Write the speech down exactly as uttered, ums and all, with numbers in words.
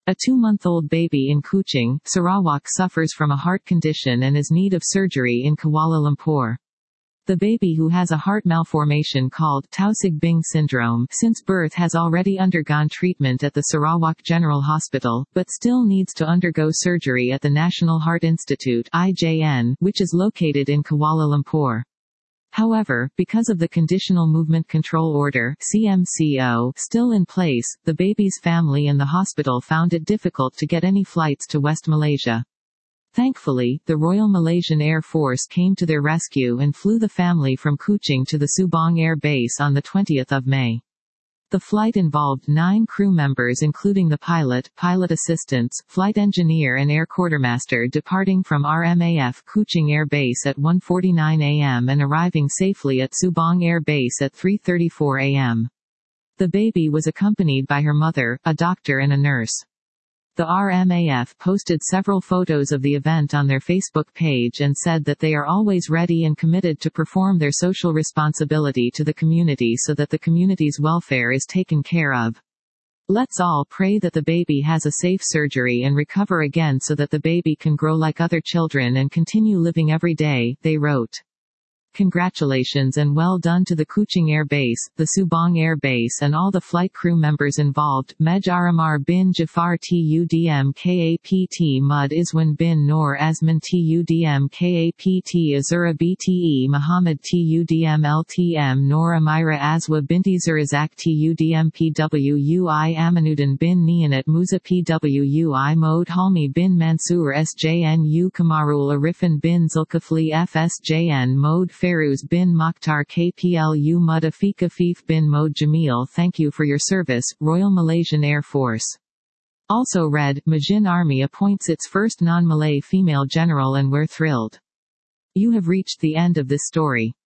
A two-month-old baby in Kuching, Sarawak suffers from a heart condition and is in need of surgery in Kuala Lumpur. The baby, who has a heart malformation called Tausig Bing syndrome, since birth has already undergone treatment at the Sarawak General Hospital, but still needs to undergo surgery at the National Heart Institute (I J N), which is located in Kuala Lumpur. However, because of the Conditional Movement Control Order (C M C O) still in place, the baby's family and the hospital found it difficult to get any flights to West Malaysia. Thankfully, the Royal Malaysian Air Force came to their rescue and flew the family from Kuching to the Subang Air Base on the twentieth of May. The flight involved nine crew members including the pilot, pilot assistants, flight engineer and air quartermaster, departing from R M A F Kuching Air Base at one forty-nine a m and arriving safely at Subang Air Base at three thirty-four a m The baby was accompanied by her mother, a doctor and a nurse. The R M A F posted several photos of the event on their Facebook page and said that they are always ready and committed to perform their social responsibility to the community so that the community's welfare is taken care of. Let's all pray that the baby has a safe surgery and recover again so that the baby can grow like other children and continue living every day, they wrote. Congratulations and well done to the Kuching Air Base, the Subang Air Base and all the flight crew members involved, Mej Aramar bin Jafar Tudm Kapt Mud Iswan bin Noor Azman Tudm Kapt Azura Bte Muhammad Tudm Ltm Noor Amira Azwa binti Zurazak Tudm Pwui Aminuddin bin Nianat Musa Pwui Mod Halmi bin Mansur Sjnu Kamarul Arifin bin Zulkifli Fsjn Mod Fairuz bin Mokhtar Kplu Mudafik Afif bin Mod Jamil. Thank you for your service, Royal Malaysian Air Force. Also read, Majin Army appoints its first non-Malay female general and we're thrilled. You have reached the end of this story.